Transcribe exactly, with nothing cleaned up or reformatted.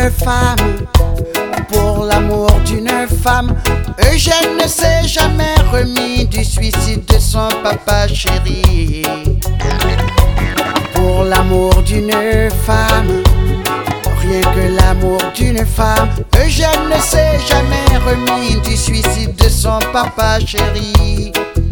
d'une femme, pour l'amour d'une femme, Eugène ne s'est jamais remis du suicide de son papa chéri. Pour l'amour d'une femme, rien que l'amour d'une femme, Eugène ne s'est jamais remis du suicide de son papa chéri.